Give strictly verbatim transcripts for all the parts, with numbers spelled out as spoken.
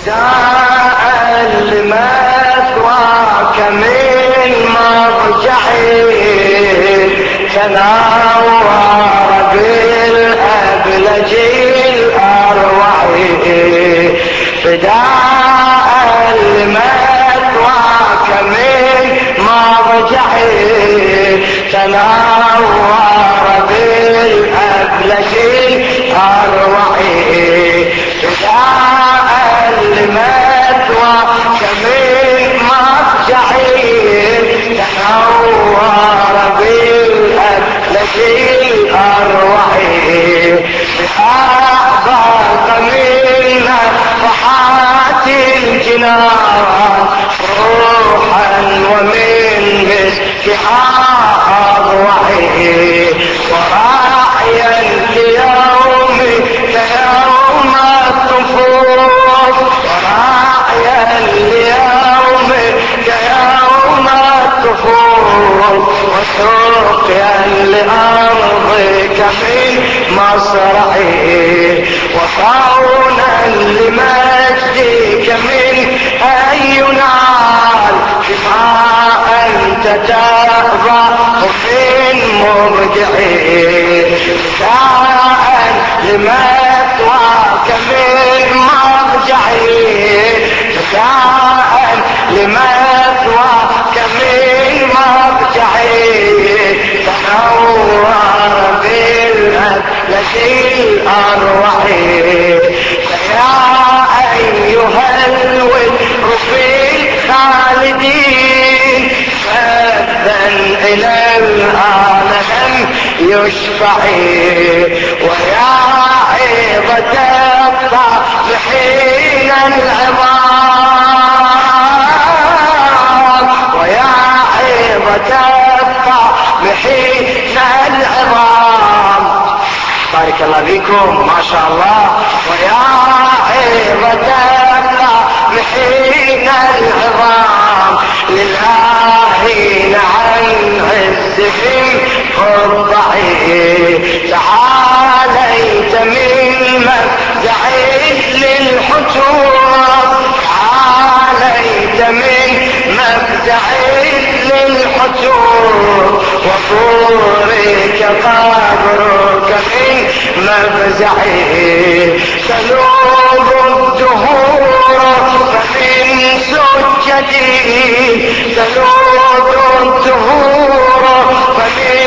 فداء لمثواك من مضجعي تنور بالأبلج الأروع فداء لمثواك من مضجعي تنور بالأبلج الأروع فداء لمثواك من مضجعي تنور بالأبلج الأروع بأعظم من نفحات الجنان روحا ومن مسكها أضوعي وراعيا ليوم كيوم الطفوف وراعيا ليوم كيوم الطفوف وسقيا لأرضك من مصرعي وكونا لمجدك من أن ينال بما أنت ترضى من مرجعي ساء لمثواك من مرجعي ساء لمثواك من مرجعي تنور بالأبلج الأروع فيا أيها الوتر في الخالدين فأذن إلى الآن لم يشفعي ويا عظة الطامحين العظام ويا عظة الطامحين العظام بارك الله فيكم ما شاء الله ويا عظة الطامحين العظام للآهين عن عزهم خضعي تعاليت من مفزع للحجوب تعاليت من مفزع للحجوب وطورك قبرك من مفزعي تلوب الدهور فمن سجدي تلوب الدهور فمن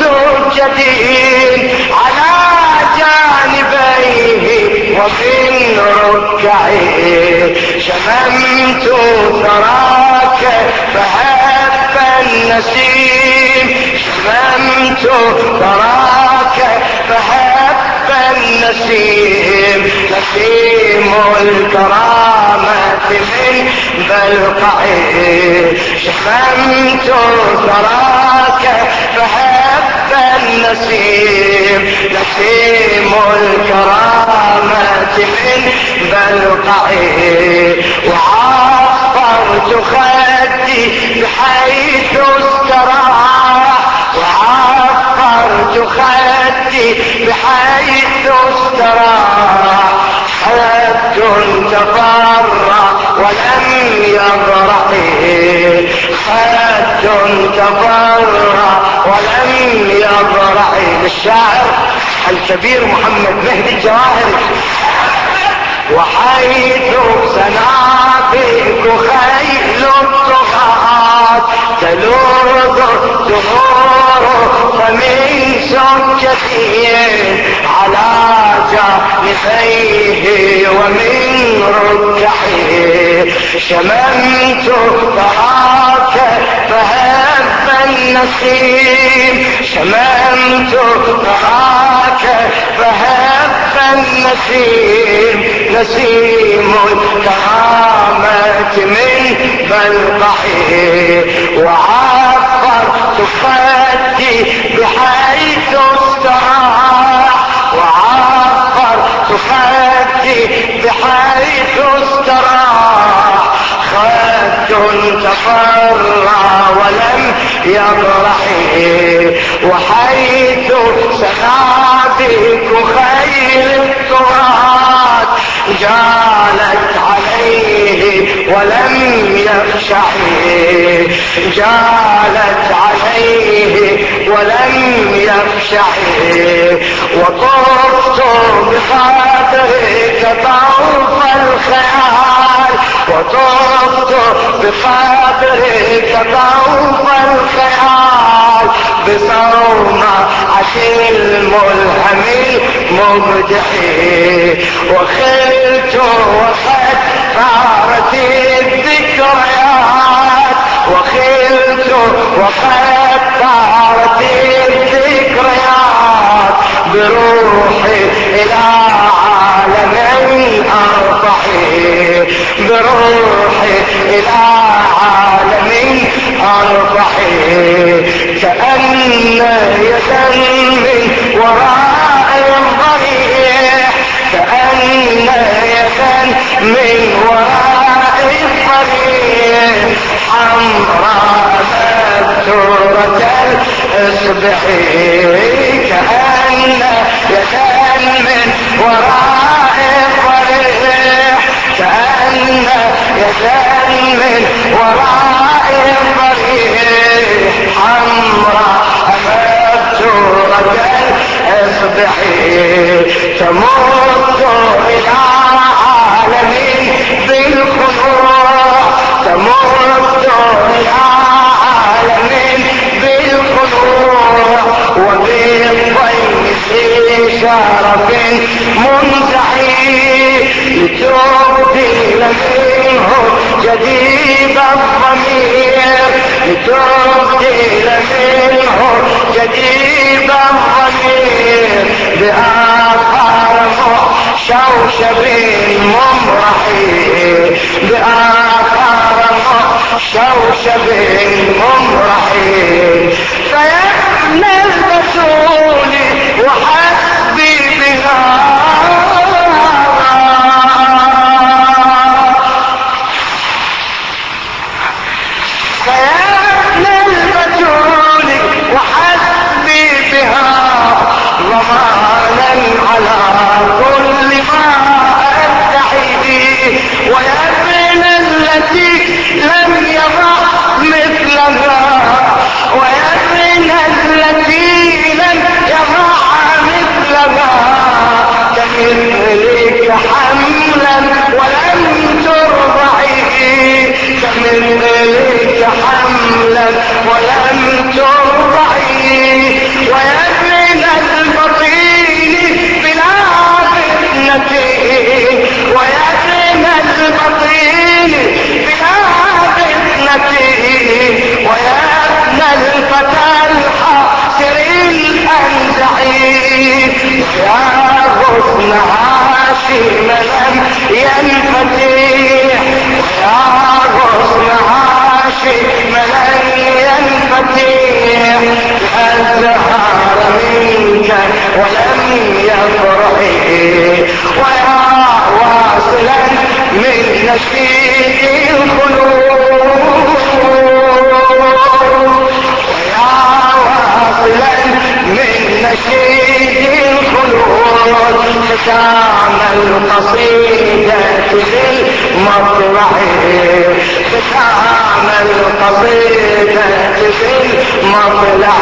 سجدي على جانبيه ومن ركعي شممت ثراك فهب النسيم شممت ثراك فهب النسيم نسيم الكرامة من بلقعي شممت ثراك فهب النسيم نسيم الكرامة من بلقعي وعفرت خدي بحيث استراح وعفرت خدي بحيث استراح خد تفرع ولم يبرح خد تفرع ولم يبرح للشاعر الكبير محمد مهدي الجواهري وحيث سنابك خيل الطغاة تلوذ الدهور فمن سجته على جانبيه ومن ركعه شممت ثراك فهب النسيم شممت ثراك فهب النسيم نسيم الكرامة من بلقعه وعفرت خدي بحيث استراح وعفرت خدي بحيث استراح خد تفرع ولم يبرح وحيث سنابك خيل التراب جالت علي يخشعي، جالت عليه ولم يخشعي، وطفت بقدرك طوف الخيال، وطفت بقدرك طوف الخيال، بصومعة الملهم المبدحي، وخلت وقد ثارت الذكريات، وخلت وقد ثارت الذكريات، بروحي إلى عالم أرفعي، بروحي إلى عالم أرفعي، كأن يدا من وراء الضريح، كأن يدا من وراء الضريح، حمراء مبتورة الاصبع، كأن يدا من وراء الضريح، كأن يدا من وراء الضريح، حمراء مبتورة الاصبع، تمد إلى عالم بالخضوع، تمد إلى عالم بالخضوع، وبالضيم في شرف منزعي، لتبدل منه جديد الضمير، لتبدل منه جديد الضمير، بآثار شوشب ممرحي، بآثار شوشب ممرحي، فيا ابن البتول وحسبي بها، فيا ابن البتول وحسبي بها، ضمانا على كل ما أدعيه، ويا ابن التي لم يضع مثلها، ويا ابن التي لم يضع مثلها، كمثلك حملا ولم ترضعيه، كمثلك حملا ولم ترضعيه، ويا ابن البطين بلا فتنته، ويا ابن البطين بلا فتنته، ويا ابن الفتى الحاصر الأنزعي، ويا غصن هاشم لم ينفتح، ويا غصن هاشم لم ينفتح، الزهار منك ولم يفرحي، ويا واصلا من نشيد الخلود، ويا واصلا من نشيد الخلود، ختام القصيدة بالمطلع، ختام القصيدة بالمطلع،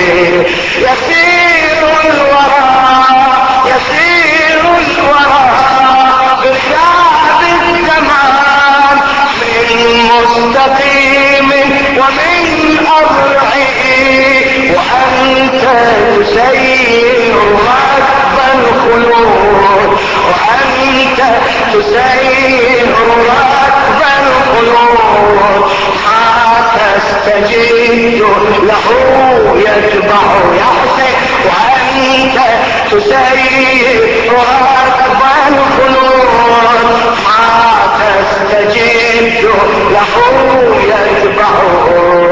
يسير الورى يسير الورى بركاب الزمان، من مستقيم ومن أضرعه، وأنت تسير ركب الخلود، وأنت تسير ركب الخلود، ما تستجد له يتبع يا حسين، وأنت تسير ركب الخلود، ما تستجد له يتبعه،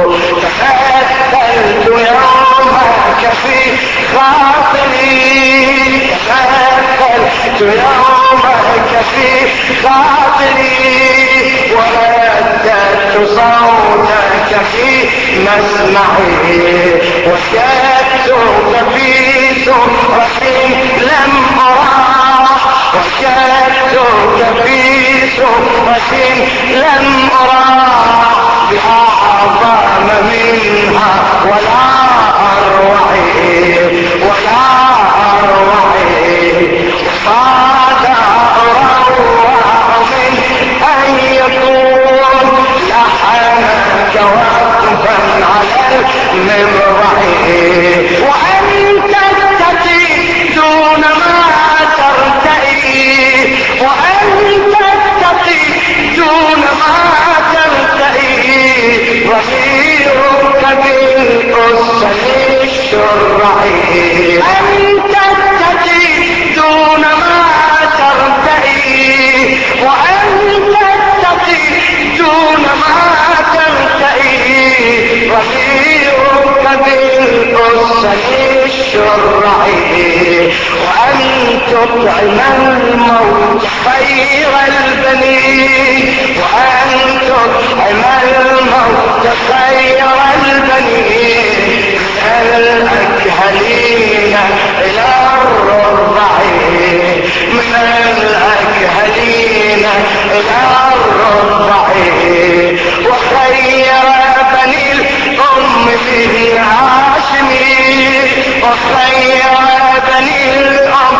تمثلت يومك في خاطري، تمثلت يومك في خاطري، ورددت صوتك في مسمعي، وجدتك في سهرة لم أرى، وجدتك في سهرة لم أرى، أعظم منها ولا أروع ولا أروع. وماذا أروع من أن يكون لحنك وقفا على المبرع، وأن تتقي دون ما ترتئي، وأن تتقي دون ما ترتئي. ضميرك بالأسن الشرعي، أن تتقي دون ما ترتئي، وأن تتقي دون ما ترتئي. ضميرك بالأسن الشرعي، وأن تطعم الموت خير البنين، وأن تطعم الموت خير البنين. من الأكهلين إلى الرضعين، من الأكهلين إلى الرضعين. وخير بني الأم من هاشمين، وخير بني الأم